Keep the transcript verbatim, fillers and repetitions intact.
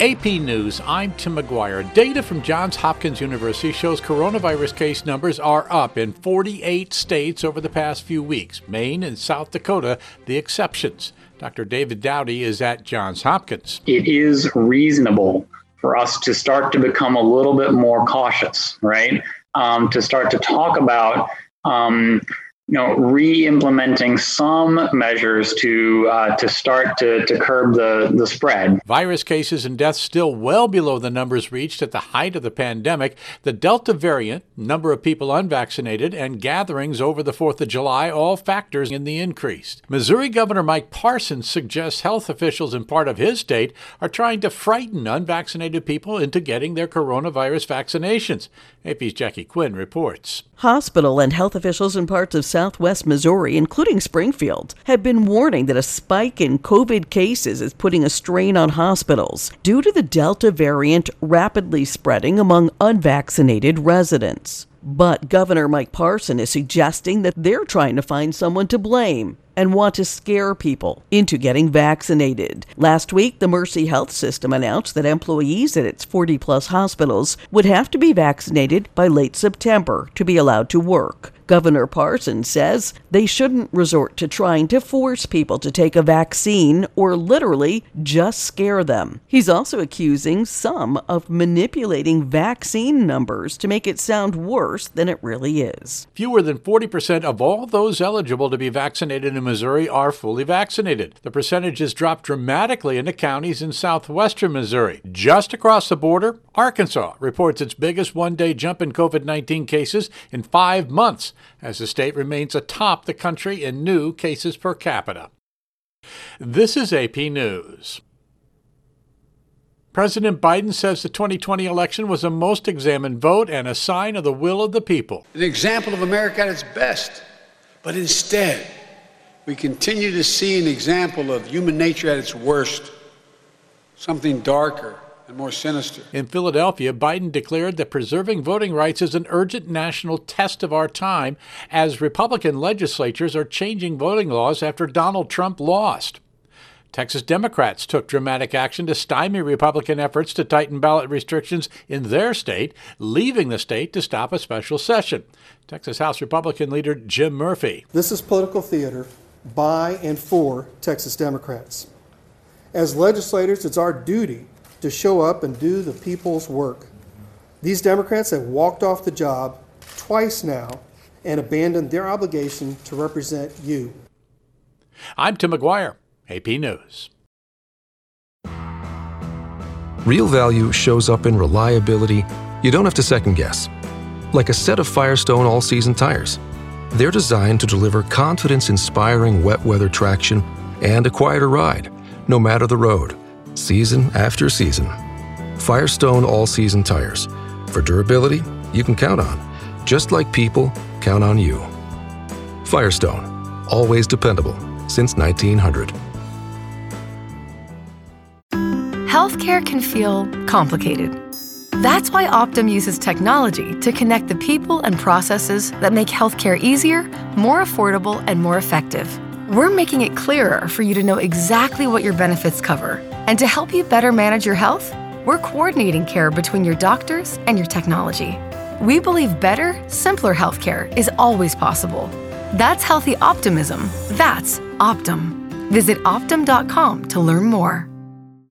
A P News, I'm Tim McGuire. Data from Johns Hopkins University shows coronavirus case numbers are up in forty-eight states over the past few weeks, Maine and South Dakota the exceptions. Doctor David Dowdy is at Johns Hopkins. It is reasonable for us to start to become a little bit more cautious, right? Um, to start to talk about um, you know, re-implementing some measures to uh, to start to, to curb the, the spread. Virus cases and deaths still well below the numbers reached at the height of the pandemic. The Delta variant, number of people unvaccinated, and gatherings over the fourth of July all factors in the increase. Missouri Governor Mike Parson suggests health officials in part of his state are trying to frighten unvaccinated people into getting their coronavirus vaccinations. A P's Jackie Quinn reports. Hospital and health officials in parts of southwest Missouri, including Springfield, have been warning that a spike in COVID cases is putting a strain on hospitals due to the Delta variant rapidly spreading among unvaccinated residents. But Governor Mike Parson is suggesting that they're trying to find someone to blame and want to scare people into getting vaccinated. Last week, the Mercy Health System announced that employees at its forty-plus hospitals would have to be vaccinated by late September to be allowed to work. Governor Parson says they shouldn't resort to trying to force people to take a vaccine or literally just scare them. He's also accusing some of manipulating vaccine numbers to make it sound worse than it really is. Fewer than forty percent of all those eligible to be vaccinated in Missouri are fully vaccinated. The percentage has dropped dramatically in the counties in southwestern Missouri. Just across the border, Arkansas reports its biggest one-day jump in COVID nineteen cases in five months, as the state remains atop the country in new cases per capita. This is A P News. President Biden says the twenty twenty election was a most examined vote and a sign of the will of the people. An example of America at its best, but instead, we continue to see an example of human nature at its worst, something darker and more sinister. In Philadelphia, Biden declared that preserving voting rights is an urgent national test of our time as Republican legislatures are changing voting laws after Donald Trump lost. Texas Democrats took dramatic action to stymie Republican efforts to tighten ballot restrictions in their state, leaving the state to stop a special session. Texas House Republican leader Jim Murphy. This is political theater by and for Texas Democrats. As legislators, it's our duty to show up and do the people's work. These Democrats have walked off the job twice now and abandoned their obligation to represent you. I'm Tim McGuire, A P News. Real value shows up in reliability you don't have to second guess. Like a set of Firestone all-season tires. They're designed to deliver confidence-inspiring wet weather traction and a quieter ride, no matter the road, season after season. Firestone all-season tires. For durability you can count on, just like people count on you. Firestone, always dependable since nineteen hundred. Healthcare can feel complicated. That's why Optum uses technology to connect the people and processes that make healthcare easier, more affordable, and more effective. We're making it clearer for you to know exactly what your benefits cover. And to help you better manage your health, we're coordinating care between your doctors and your technology. We believe better, simpler healthcare is always possible. That's healthy optimism. That's Optum. Visit Optum dot com to learn more.